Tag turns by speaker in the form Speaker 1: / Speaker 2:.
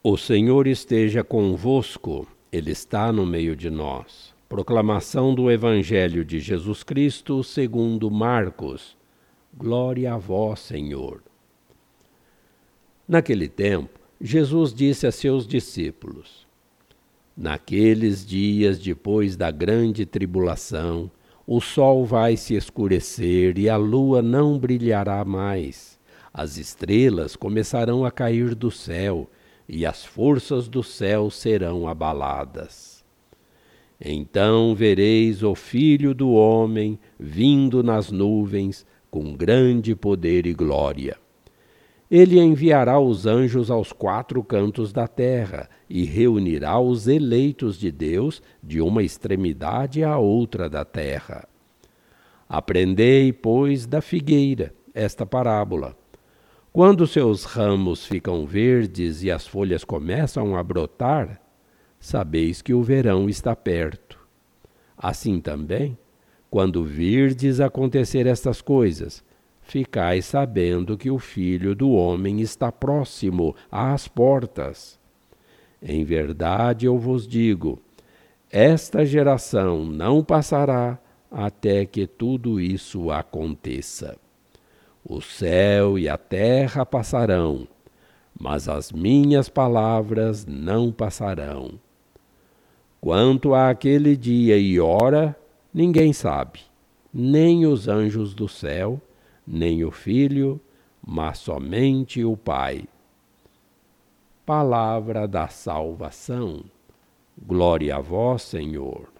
Speaker 1: O Senhor esteja convosco, Ele está no meio de nós. Proclamação do Evangelho de Jesus Cristo segundo Marcos. Glória a vós, Senhor. Naquele tempo, Jesus disse a seus discípulos: Naqueles dias depois da grande tribulação, o sol vai se escurecer e a lua não brilhará mais. As estrelas começarão a cair do céu e as forças do céu serão abaladas. Então vereis o Filho do Homem vindo nas nuvens com grande poder e glória. Ele enviará os anjos aos quatro cantos da terra e reunirá os eleitos de Deus de uma extremidade à outra da terra. Aprendei, pois, da figueira esta parábola. Quando seus ramos ficam verdes e as folhas começam a brotar, sabeis que o verão está perto. Assim também, quando virdes acontecer estas coisas, ficai sabendo que o Filho do Homem está próximo às portas. Em verdade eu vos digo, esta geração não passará até que tudo isso aconteça. O céu e a terra passarão, mas as minhas palavras não passarão. Quanto àquele dia e hora, ninguém sabe, nem os anjos do céu, nem o Filho, mas somente o Pai. Palavra da salvação. Glória a vós, Senhor.